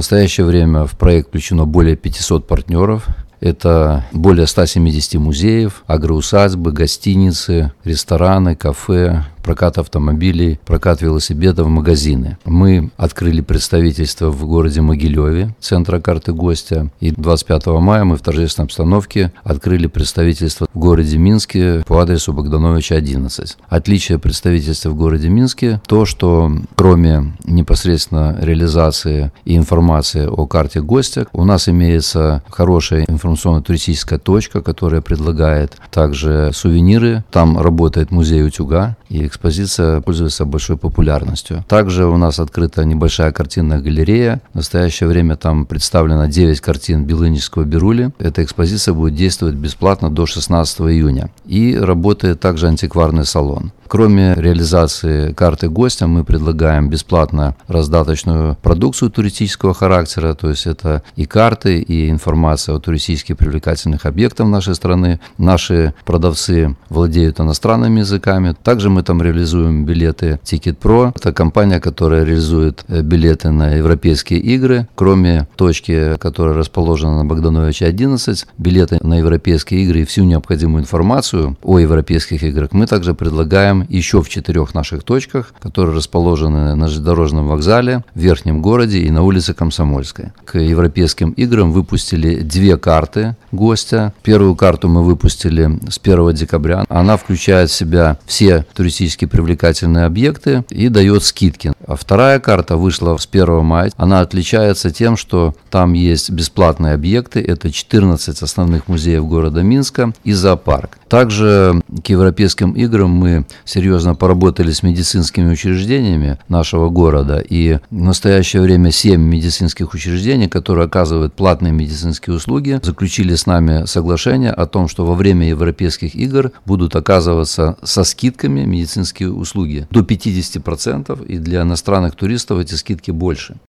настоящее время в проект включено более 500 партнеров. Это более 170 музеев, агроусадьбы, гостиницы, рестораны, кафе, прокат автомобилей, прокат велосипедов, магазины. Мы открыли представительство в городе Могилеве, центра карты гостя. И 25 мая мы в торжественной обстановке открыли представительство в городе Минске по адресу Богдановича, 11. Отличие представительства в городе Минске то, что кроме непосредственно реализации и информации о карте гостя, у нас имеется хорошая информационно-туристическая точка, которая предлагает также сувениры. Там работает музей утюга, и экспозиция пользуется большой популярностью. Также у нас открыта небольшая картинная галерея. В настоящее время там представлено 9 картин Белынического Бирули. Эта экспозиция будет действовать бесплатно до 16 июня. И работает также антикварный салон. Кроме реализации карты гостя, мы предлагаем бесплатно раздаточную продукцию туристического характера, то есть это и карты, и информация о туристически привлекательных объектах нашей страны. Наши продавцы владеют иностранными языками. Также мы там реализуем билеты Ticket Pro. Это компания, которая реализует билеты на европейские игры. Кроме точки, которая расположена на Богдановича, 11, билеты на европейские игры и всю необходимую информацию о европейских играх мы также предлагаем еще в 4 наших точках, которые расположены на железнодорожном вокзале, в Верхнем городе и на улице Комсомольской. К европейским играм выпустили 2 карты гостя. Первую карту мы выпустили с 1 декабря. Она включает в себя все туристически привлекательные объекты и дает скидки. А вторая карта вышла с 1 мая. Она отличается тем, что там есть бесплатные объекты. Это 14 основных музеев города Минска и зоопарк. Также к европейским играм мы серьезно поработали с медицинскими учреждениями нашего города. И в настоящее время 7 медицинских учреждений, которые оказывают платные медицинские услуги, заключили с нами соглашение о том, что во время европейских игр будут оказываться со скидками медицинские услуги до 50%, и для иностранных туристов эти скидки больше.